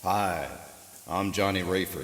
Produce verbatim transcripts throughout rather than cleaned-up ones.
Hi, I'm Johnny Rayford.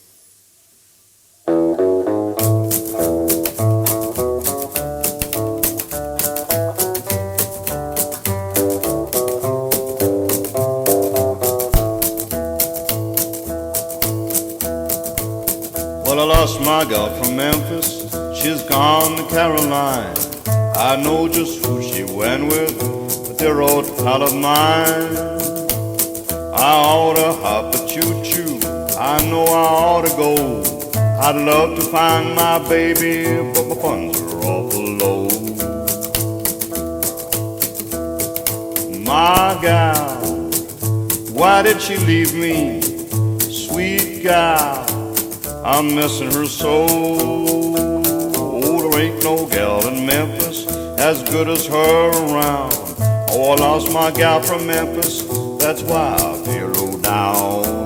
Well, I lost my gal from Memphis. She's gone to Caroline. I know just who she went with, but dear old pal of mine. I ought to hop a choo-choo, I know I ought to go. I'd love to find my baby, but my funds are awful low. My gal, why did she leave me? Sweet gal, I'm missing her so. Oh, there ain't no gal in Memphis as good as her around. Oh, I lost my gal from Memphis, that's why I feel low down.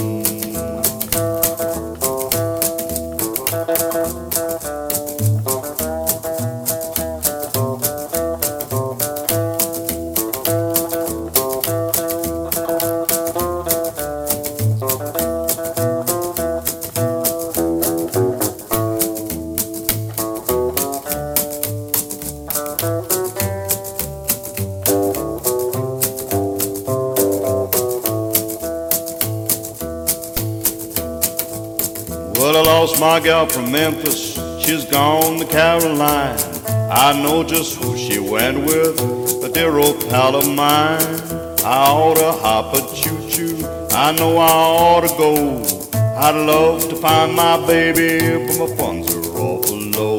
Well, I lost my gal from Memphis, she's gone to Caroline. I know just who she went with, a dear old pal of mine. I ought to hop a choo-choo, I know I ought to go. I'd love to find my baby, but my funds are awful low.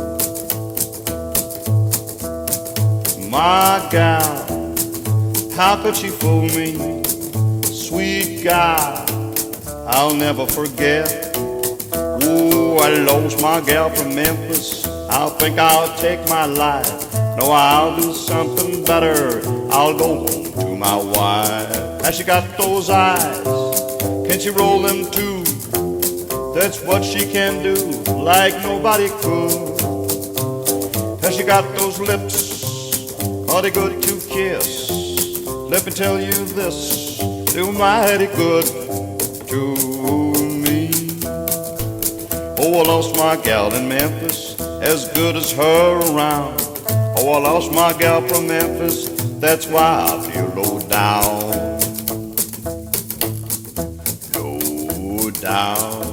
My gal, how could she fool me? Sweet gal, I'll never forget. Ooh, I lost my gal from Memphis, I think I'll take my life. No, I'll do something better, I'll go home to my wife. Has she got those eyes? Can she roll them too? That's what she can do, like nobody could. Has she got those lips? Are they good to kiss? Let me tell you this, they're mighty good to me. Oh, I lost my gal in Memphis, as good as her around. Oh, I lost my gal from Memphis, that's why I feel low down. Low down.